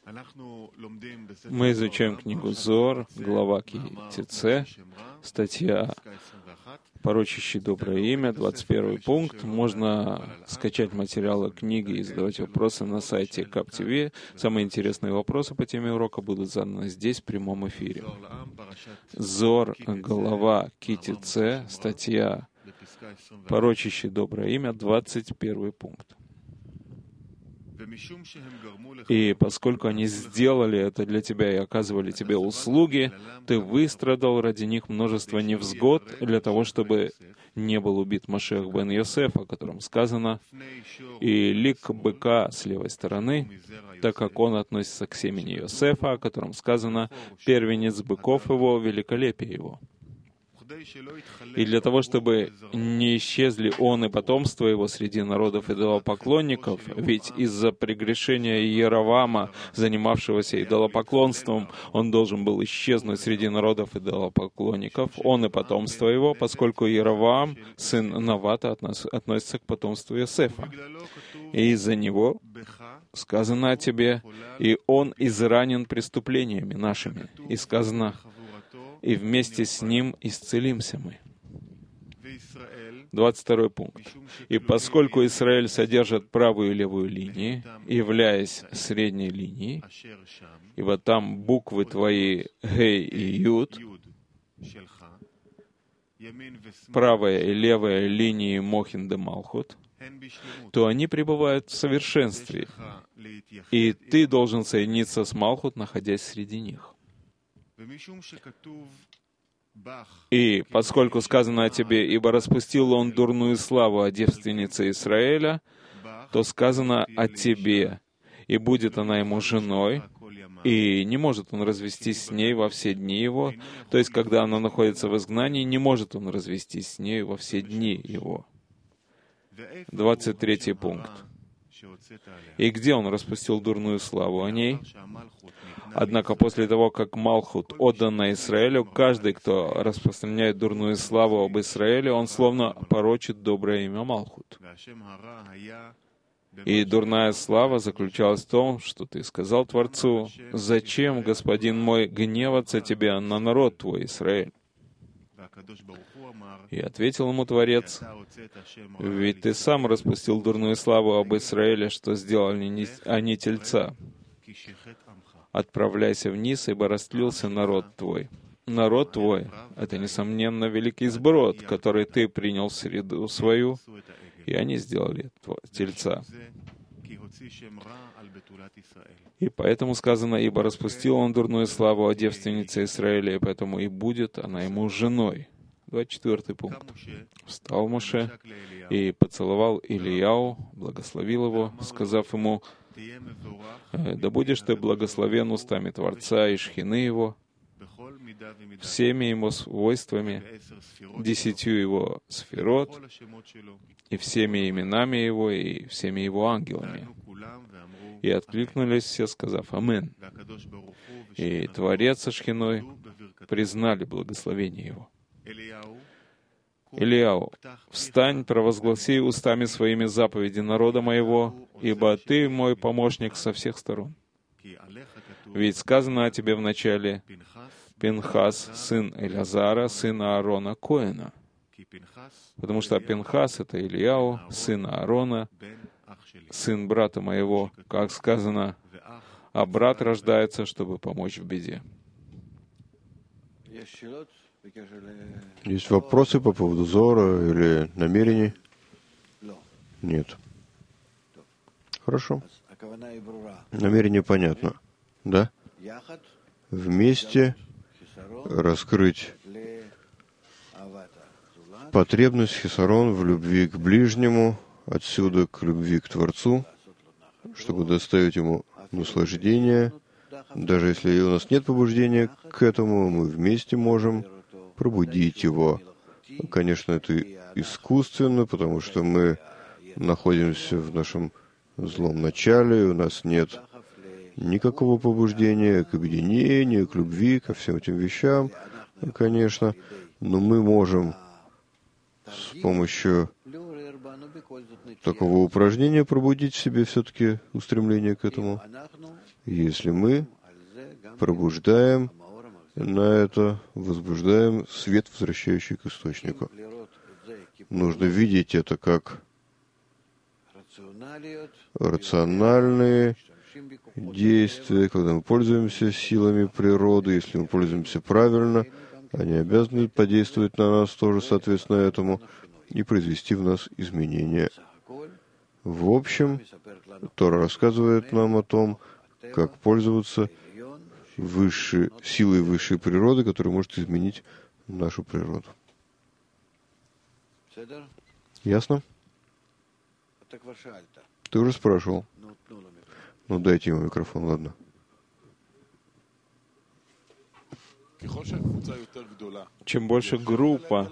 Мы изучаем книгу Зоар, глава Ки-Тице, статья «Порочащий доброе имя», 21 пункт. Можно скачать материалы книги и задавать вопросы на сайте КАП-ТВ. Самые интересные вопросы по теме урока будут заданы здесь, в прямом эфире. Зоар, глава Ки-Тице, статья «Порочащий доброе имя», 21 пункт. И поскольку они сделали это для тебя и оказывали тебе услуги, ты выстрадал ради них множество невзгод для того, чтобы не был убит Машиах бен Йосеф, о котором сказано, и лик быка с левой стороны, так как он относится к семени Йосефа, о котором сказано, первенец быков его, великолепие его. И для того, чтобы не исчезли он и потомство его среди народов идолопоклонников, ведь из-за прегрешения Иеровама, занимавшегося идолопоклонством, он должен был исчезнуть среди народов идолопоклонников, он и потомство его, поскольку Иеровам, сын Навата, относится к потомству Йосефа. И из-за него сказано о тебе, и он изранен преступлениями нашими. И сказано, и вместе с ним исцелимся мы. 22 пункт. И поскольку Израиль содержит правую и левую линии, являясь средней линией, и вот там буквы твои Гей и Юд, правая и левая линии Мохин де Малхут, то они пребывают в совершенстве, и ты должен соединиться с Малхут, находясь среди них. И поскольку сказано о тебе, ибо распустил он дурную славу о девственнице Израиля, то сказано о тебе, и будет она ему женой, и не может он развестись с ней во все дни его, то есть, когда она находится в изгнании, не может он развестись с ней во все дни его. 23 пункт. И где он распустил дурную славу о ней? Однако после того, как Малхут отдана Израилю, каждый, кто распространяет дурную славу об Израиле, он словно порочит доброе имя Малхут. И дурная слава заключалась в том, что ты сказал Творцу, «Зачем, Господин мой, гневаться тебе на народ твой, Израиль?» И ответил ему Творец, «Ведь ты сам распустил дурную славу об Израиле, что сделали они тельца. Отправляйся вниз, ибо растлился народ твой». Народ твой — это, несомненно, великий сброд, который ты принял в среду свою, и они сделали тельца. И поэтому сказано, ибо распустил он дурную славу о девственнице Израиля, и поэтому и будет она ему женой. 24 пункт. Встал Моше и поцеловал Илияу, благословил его, сказав ему, «Да будешь ты благословен устами Творца и шхины его, всеми его свойствами, 10 его сферот, и всеми именами его, и всеми его ангелами». И откликнулись все, сказав «Амен». И Творец со шхиной признали благословение его. Илияу, встань, провозгласи устами своими заповеди народа моего, ибо ты мой помощник со всех сторон. Ведь сказано о тебе вначале, Пинхас, сын Элязара, сын Аарона Коэна. Потому что Пинхас — это Илияу, сын Аарона, сын брата моего, как сказано, а брат рождается, чтобы помочь в беде. Есть вопросы по поводу Зоара или намерений? Нет. Хорошо. Намерение понятно. Да? Вместе раскрыть потребность хисарон в любви к ближнему, отсюда к любви к Творцу, чтобы доставить ему наслаждение. Даже если у нас нет побуждения к этому, мы вместе можем пробудить его. Конечно, это искусственно, потому что мы находимся в нашем злом начале, у нас нет никакого побуждения к объединению, к любви, ко всем этим вещам, конечно, но мы можем с помощью такого упражнения пробудить в себе все-таки устремление к этому. Если мы пробуждаем на это, возбуждаем свет, возвращающий к источнику. Нужно видеть это как рациональные действия, когда мы пользуемся силами природы. Если мы пользуемся правильно, они обязаны подействовать на нас тоже соответственно этому и произвести в нас изменения. В общем, Тора рассказывает нам о том, как пользоваться силой высшей природы, которая может изменить нашу природу. Ясно? Ты уже спрашивал. Ну, дайте ему микрофон, ладно. Чем больше группа,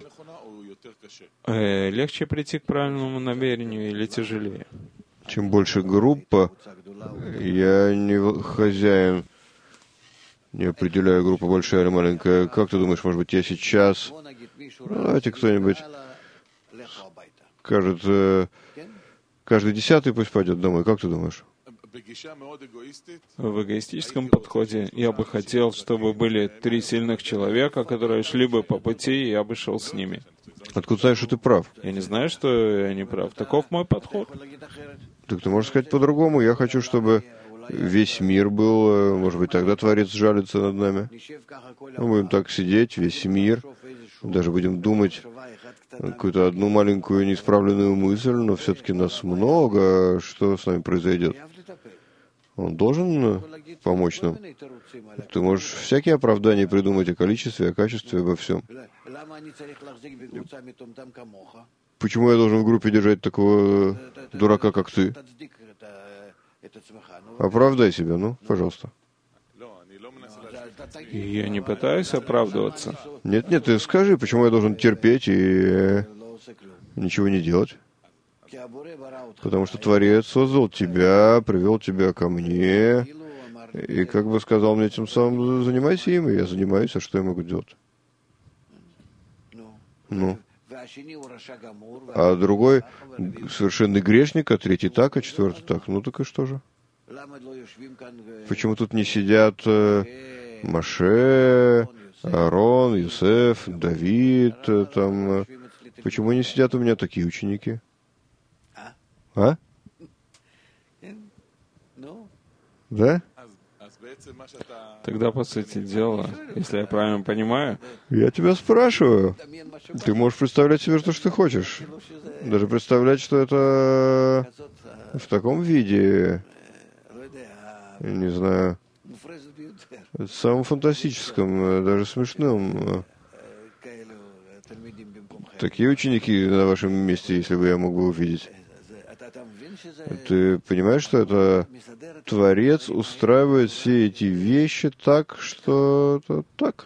легче прийти к правильному намерению или тяжелее? Чем больше группа, я не хозяин, не определяю, группа большая или маленькая. Как ты думаешь, может быть, я сейчас... Давайте кто-нибудь скажет, каждый 10-й пусть пойдет домой. Как ты думаешь? В эгоистическом подходе я бы хотел, чтобы были 3 сильных человека, которые шли бы по пути, и я бы шел с ними. Откуда знаешь, что ты прав? Я не знаю, что я не прав. Таков мой подход. Так ты можешь сказать по-другому. Я хочу, чтобы весь мир был, может быть, тогда Творец жалится над нами. Мы будем так сидеть, весь мир, даже будем думать какую-то одну маленькую неисправленную мысль, но все-таки нас много, что с нами произойдет? Он должен помочь нам. Ты можешь всякие оправдания придумать о количестве, о качестве, обо всем. Почему я должен в группе держать такого дурака, как ты? Оправдай себя, ну, пожалуйста. Я не пытаюсь оправдываться. Нет, ты скажи, почему я должен терпеть и ничего не делать? Потому что Творец создал тебя, привел тебя ко мне, и как бы сказал мне тем самым, занимайся им, и я занимаюсь, а что я могу делать? Ну. А другой совершенный грешник, а третий так, а четвертый так. Ну так и что же? Почему тут не сидят Моше, Аарон, Йосеф, Давид, там... Почему не сидят у меня такие ученики? А? Да? Тогда, по сути дела, если я правильно понимаю... Я тебя спрашиваю. Ты можешь представлять себе то, что ты хочешь. Даже представлять, что это в таком виде, не знаю, самым фантастическом, даже смешным. Такие ученики на вашем месте, если бы я мог бы увидеть. Ты понимаешь, что это Творец устраивает все эти вещи так, что это так?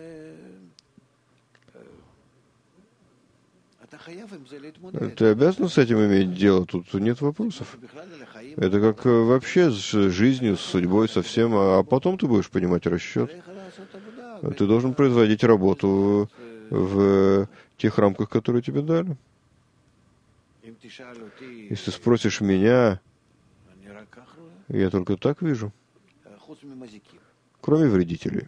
Ты обязан с этим иметь дело, тут нет вопросов. Это как вообще с жизнью, с судьбой, со всем, а потом ты будешь понимать расчет. Ты должен производить работу в тех рамках, которые тебе дали. Если спросишь меня, я только так вижу, кроме вредителей.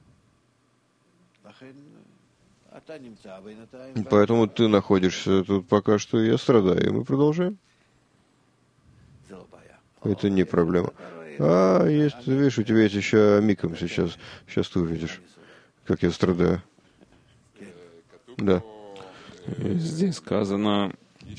Поэтому ты находишься тут пока что, я страдаю, и мы продолжаем. Это не проблема. Есть, видишь, у тебя есть еще миком сейчас. Сейчас ты увидишь, как я страдаю. Да. Здесь сказано,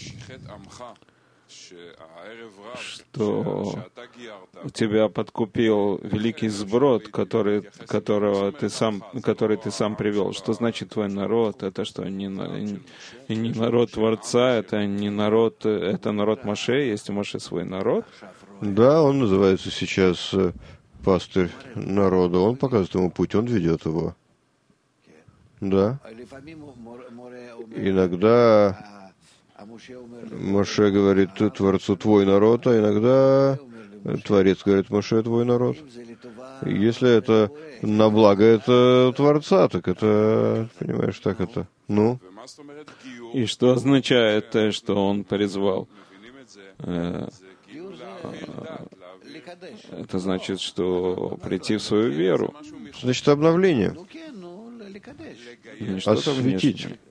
что тебя подкупил великий сброд, который ты сам привел. Что значит твой народ? Это что, не народ Творца, это не народ, это народ Моше, есть у Моше свой народ? Да, он называется сейчас пастырь народа. Он показывает ему путь, он ведет его. Да. Иногда Моше говорит Творцу «твой народ», а иногда Творец говорит Моше «твой народ». Если это на благо это Творца, так это, понимаешь, так это. Ну? И что означает, что он призвал? Это значит, что прийти в свою веру. Значит, обновление. Не что-то Осветить. внешнее.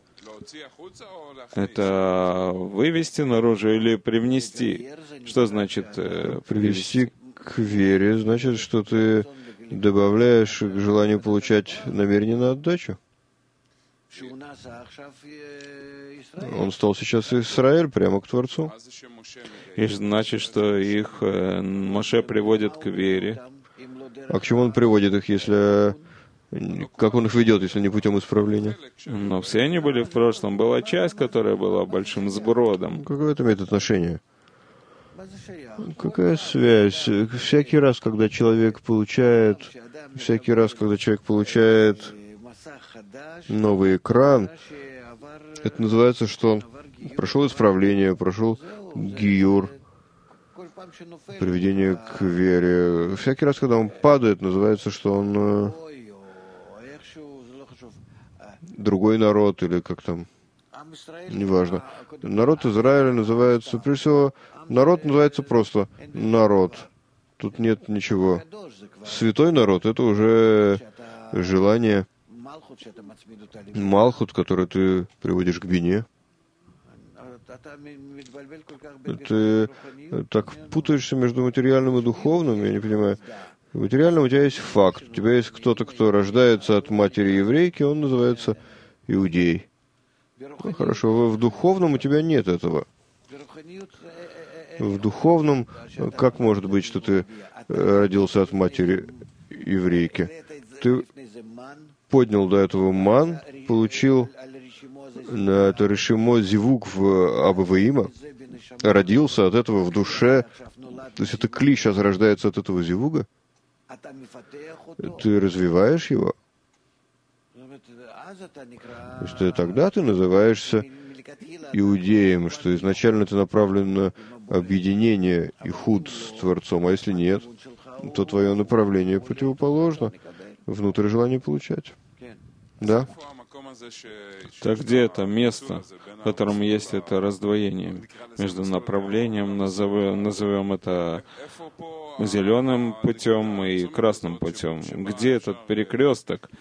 Это вывести наружу или привнести? Что значит Привести к вере, значит, что ты добавляешь к желанию получать намерение на отдачу. Он стал сейчас Израиль прямо к Творцу. И значит, что их Моше приводит к вере. А к чему он приводит их, если... Как он их ведет, если не путем исправления? Но все они были в прошлом. Была часть, которая была большим сбродом. Какое это имеет отношение? Какая связь? Всякий раз, когда человек получает новый экран, это называется, что он прошел исправление, прошел гиюр, приведение к вере. Всякий раз, когда он падает, называется, что он другой народ, или как там, неважно. Народ Израиля называется, прежде всего, народ называется просто народ. Тут нет ничего. Святой народ — это уже желание, малхут, который ты приводишь к бине. Ты так путаешься между материальным и духовным, я не понимаю. В материальном у тебя есть факт. У тебя есть кто-то, кто рождается от матери еврейки, он называется иудей. Ну, хорошо, в духовном у тебя нет этого. В духовном, как может быть, что ты родился от матери еврейки? Ты поднял до этого ман, получил на это решимо зивук в Абаваима, родился от этого в душе. То есть это кли сейчас рождается от этого зивуга. Ты развиваешь его. То есть тогда ты называешься иудеем, что изначально ты направлен на объединение и худ с Творцом, а если нет, то твое направление противоположно, внутрь желания получать. Да? Так где это место, в котором есть это раздвоение между направлением, назовем это зеленым путем и красным путем? Где этот перекресток,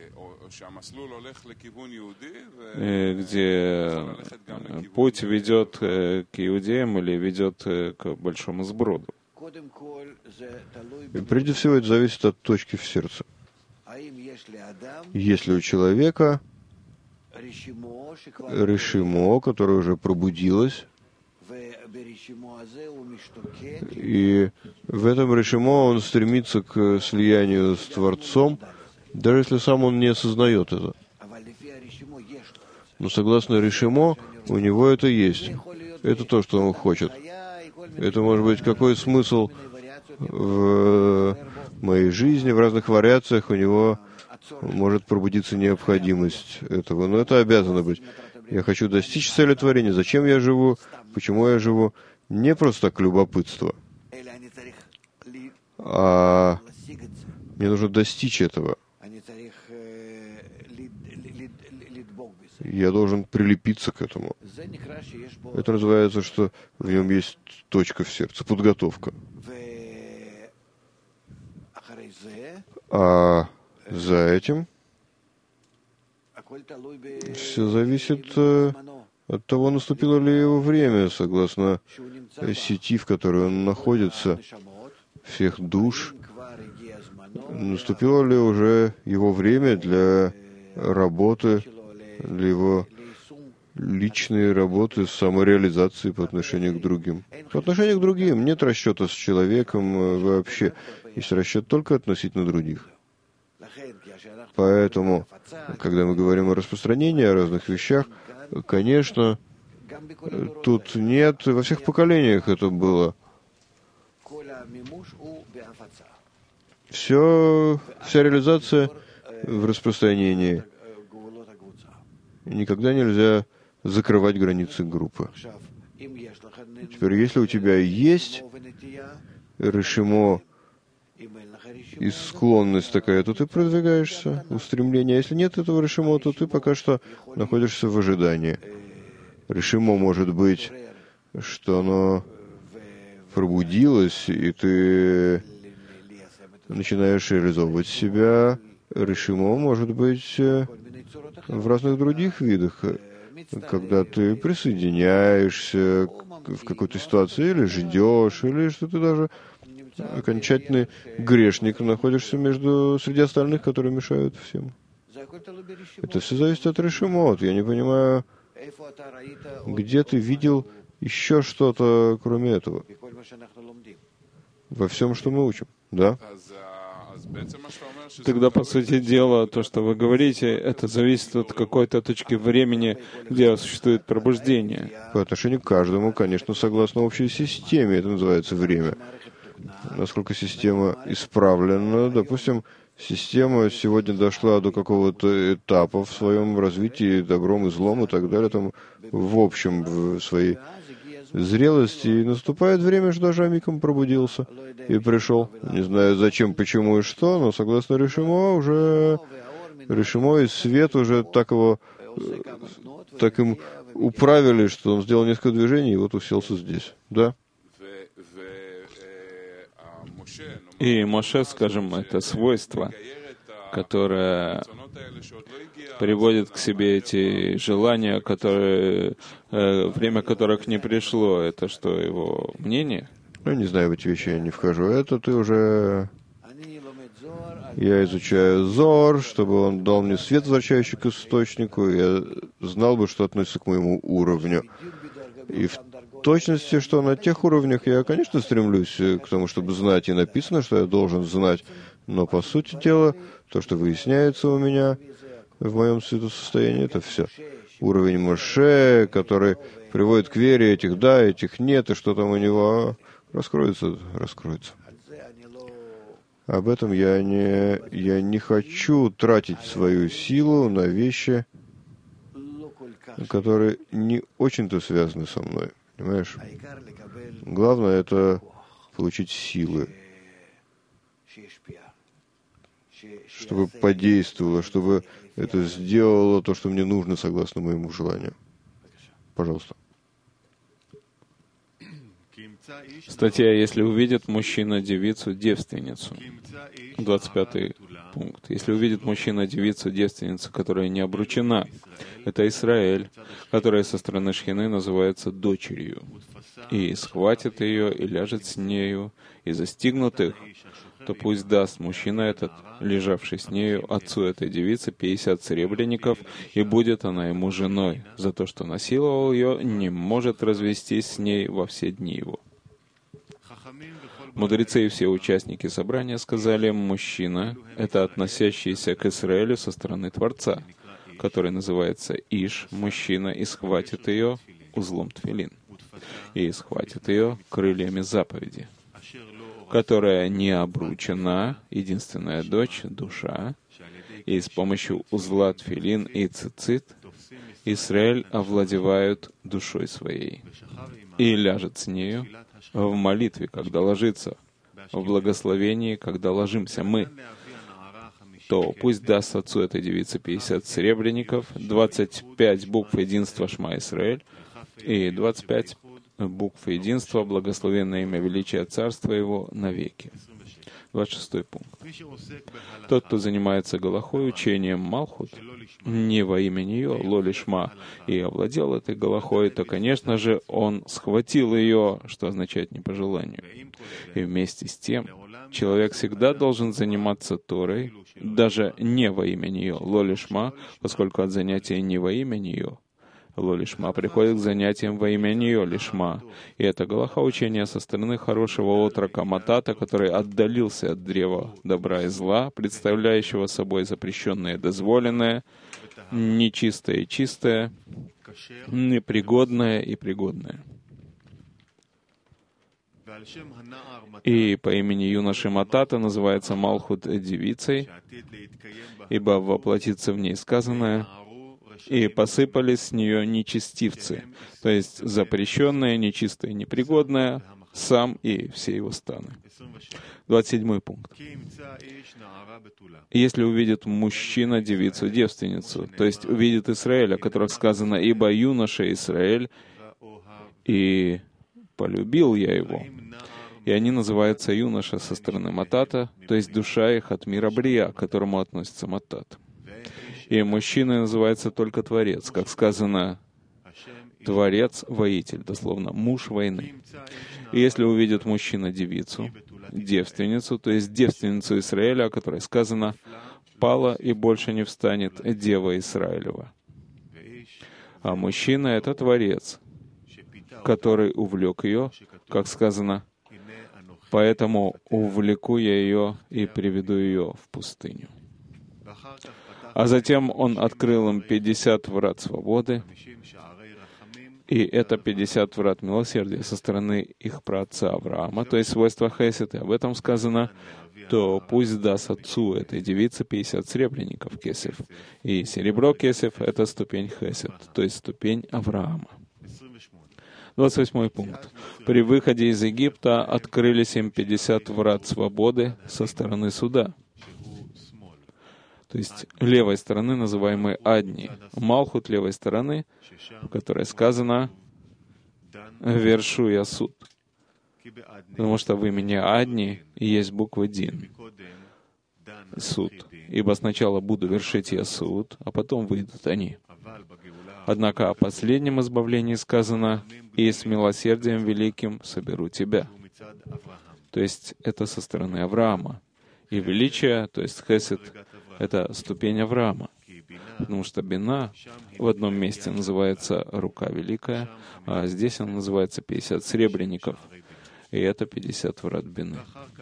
где путь ведет к иудеям или ведет к большому сброду? И прежде всего это зависит от точки в сердце. Если у человека решимо, которое уже пробудилось, и в этом решимо он стремится к слиянию с Творцом, даже если сам он не осознает это. Но согласно решимо, у него это есть. Это то, что он хочет. Это может быть какой смысл в моей жизни, в разных вариациях у него может пробудиться необходимость этого. Но это обязано быть. Я хочу достичь цели творения. Зачем я живу? Почему я живу? Не просто так любопытство. А мне нужно достичь этого. Я должен прилепиться к этому. Это называется, что в нем есть точка в сердце, подготовка. А за этим все зависит от того, наступило ли его время, согласно сети, в которой он находится, всех душ. Наступило ли уже его время для работы, для его личной работы, самореализации по отношению к другим. По отношению к другим нет расчета с человеком вообще. Есть расчет только относительно других. Поэтому, когда мы говорим о распространении, о разных вещах, конечно, тут нет, во всех поколениях это было. Вся реализация в распространении. Никогда нельзя закрывать границы группы. Теперь, если у тебя есть решимо и склонность такая, то ты продвигаешься, устремление. А если нет этого решимо, то ты пока что находишься в ожидании. решимо может быть, что оно пробудилось, и ты начинаешь реализовывать себя. Решимо может быть в разных других видах, когда ты присоединяешься в какой-то ситуации, или ждешь, или что ты даже окончательный грешник, находишься среди остальных, которые мешают всем. Это все зависит от решимот. Я не понимаю, где ты видел еще что-то, кроме этого, во всем, что мы учим. Да? Тогда, по сути дела, то, что вы говорите, это зависит от какой-то точки времени, где существует пробуждение. По отношению к каждому, конечно, согласно общей системе, это называется время. Насколько система исправлена, допустим, система сегодня дошла до какого-то этапа в своем развитии, добром и злом и так далее, там, в общем, в своей зрелости, и наступает время, что даже Амикам пробудился и пришел. Не знаю, зачем, почему и что, но согласно Решимо, уже Решимо и свет уже так им управили, что он сделал несколько движений и вот уселся здесь. Да? И Моше, скажем, это свойство, которое приводит к себе эти желания, время которых не пришло. Это что, его мнение? Ну, не знаю, в эти вещи я не вхожу. Это ты уже... Я изучаю Зор, чтобы он дал мне свет, возвращающий к источнику, и я знал бы, что относится к моему уровню. И в точности, что на тех уровнях я, конечно, стремлюсь к тому, чтобы знать, и написано, что я должен знать. Но, по сути дела, то, что выясняется у меня в моем состоянии, это все. Уровень Моше, который приводит к вере, этих да, этих нет, и что там у него раскроется. Об этом я не хочу тратить свою силу на вещи, которые не очень-то связаны со мной. Понимаешь? Главное — это получить силы, чтобы подействовало, чтобы это сделало то, что мне нужно, согласно моему желанию. Пожалуйста. Статья «Если увидит мужчина девицу, девственницу». 25 пункт. Если увидит мужчина девицу, девственницу, которая не обручена, это Израиль, которая со стороны Шхины называется дочерью, и схватит ее, и ляжет с нею, и застигнут их, то пусть даст мужчина этот, лежавший с нею, отцу этой девицы 50 серебряников, и будет она ему женой. За то, что насиловал ее, не может развестись с ней во все дни его. Мудрецы и все участники собрания сказали, мужчина — это относящийся к Израилю со стороны Творца, который называется Иш, мужчина, и схватит ее узлом тфилин, и схватит ее крыльями заповеди, которая не обручена, единственная дочь, душа, и с помощью узла тфилин и цицит Израиль овладевает душой своей и ляжет с нею в молитве, когда ложится, в благословении, когда ложимся мы, то пусть даст отцу этой девицы 50 серебряников, 25 букв единства Шма Исраэль и 25 букв единства, благословенное имя величия царства его навеки. 26 пункт. Тот, кто занимается галахой, учением Малхут, не во имя нее, лолишма, и овладел этой галахой, то, конечно же, он схватил ее, что означает не по желанию. И вместе с тем, человек всегда должен заниматься Торой, даже не во имя нее, лолишма, поскольку от занятия не во имя нее, лолишма приходит к занятиям во имя нее, лишма. И это галаха учения со стороны хорошего отрока Матата, который отдалился от древа добра и зла, представляющего собой запрещенное и дозволенное, нечистое и чистое, непригодное и пригодное. И по имени юноши Матата называется Малхут девицей, ибо воплотится в ней сказанное, и посыпались с нее нечестивцы, то есть запрещенное, нечистое, непригодное, сам и все его станы. 27 пункт. Если увидит мужчина девицу-девственницу, то есть увидит Израиля, о которых сказано, «Ибо юноша Израиль, и полюбил я его». И они называются юноша со стороны Матата, то есть душа их от мира Брия, к которому относится Матат. И мужчиной называется только Творец, как сказано, Творец-воитель, дословно, муж войны. И если увидит мужчина девицу, девственницу, то есть девственницу Израиля, о которой сказано, «Пала и больше не встанет дева Израилева». А мужчина — это Творец, который увлек ее, как сказано, «Поэтому увлеку я ее и приведу ее в пустыню». А затем он открыл им 50 врат свободы, и это 50 врат милосердия со стороны их праотца Авраама, то есть свойства хесед, и об этом сказано, то пусть даст отцу этой девице 50 серебряников кесев. И серебро кесев — это ступень хесед, то есть ступень Авраама. 28 пункт. При выходе из Египта открылись им 50 врат свободы со стороны суда. То есть левой стороны, называемой Адни. Малхут левой стороны, в которой сказано «Вершу я суд». Потому что в имени Адни есть буква Дин. Суд. Ибо сначала буду вершить я суд, а потом выйдут они. Однако о последнем избавлении сказано «И с милосердием великим соберу тебя». То есть это со стороны Авраама. И величие, то есть хесед, это ступень Авраама. Потому что бина в одном месте называется рука великая, а здесь она называется 50 серебряников. И это 50 врат бины.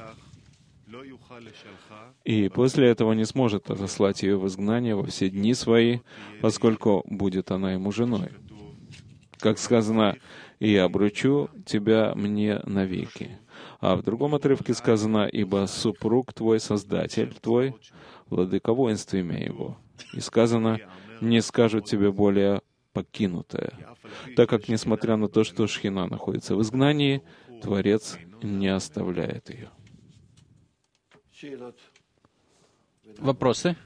И после этого не сможет отослать ее в изгнание во все дни свои, поскольку будет она ему женой. Как сказано, «И обручу тебя мне навеки». А в другом отрывке сказано, «Ибо супруг твой, Создатель твой, владыка воинств имя его». И сказано, «Не скажут тебе более покинутая». Так как, несмотря на то, что Шхина находится в изгнании, Творец не оставляет ее. Вопросы?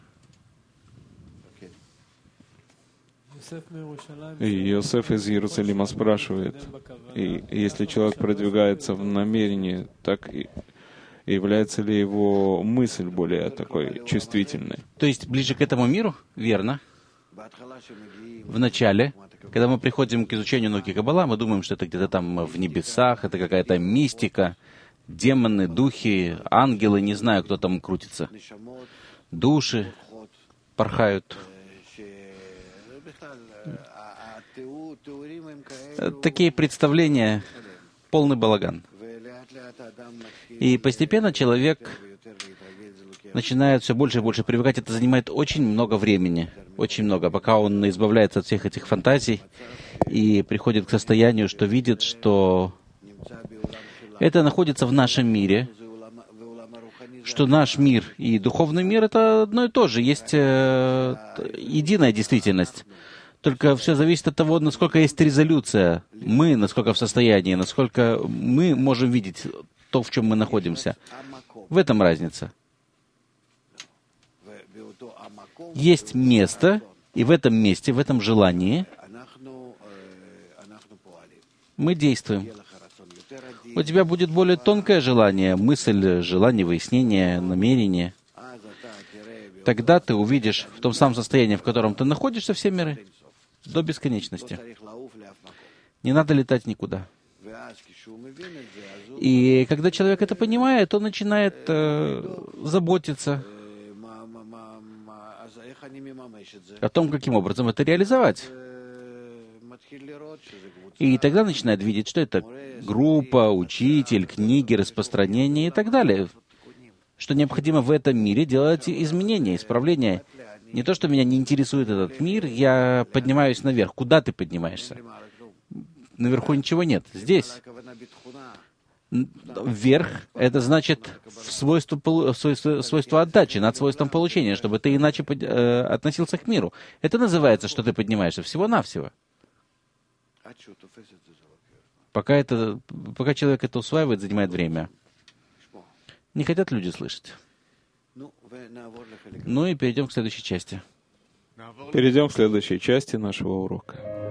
И Йосеф из Иерусалима спрашивает, и если человек продвигается в намерении, так и является ли его мысль более такой чувствительной? То есть ближе к этому миру? Верно. В начале, когда мы приходим к изучению науки Каббала, мы думаем, что это где-то там в небесах, это какая-то мистика, демоны, духи, ангелы, не знаю, кто там крутится. Души порхают. Такие представления — полный балаган. И постепенно человек начинает все больше и больше привыкать. Это занимает очень много времени, очень много, пока он избавляется от всех этих фантазий и приходит к состоянию, что видит, что это находится в нашем мире, что наш мир и духовный мир — это одно и то же, есть единая действительность. Только все зависит от того, насколько есть резолюция, мы насколько в состоянии, насколько мы можем видеть то, в чем мы находимся. В этом разница. Есть место, и в этом месте, в этом желании мы действуем. У тебя будет более тонкое желание, мысль, желание, выяснение, намерение. Тогда ты увидишь в том самом состоянии, в котором ты находишься, все миры, до бесконечности. Не надо летать никуда. И когда человек это понимает, он начинает заботиться о том, каким образом это реализовать. И тогда начинает видеть, что это группа, учитель, книги, распространение и так далее. Что необходимо в этом мире делать изменения, исправления. Не то, что меня не интересует этот мир, я поднимаюсь наверх. Куда ты поднимаешься? Наверху ничего нет. Здесь. Вверх — это значит свойство отдачи, над свойством получения, чтобы ты иначе относился к миру. Это называется, что ты поднимаешься всего-навсего. Пока человек это усваивает, занимает время. Не хотят люди слышать. Ну и перейдем к следующей части. Перейдем к следующей части нашего урока.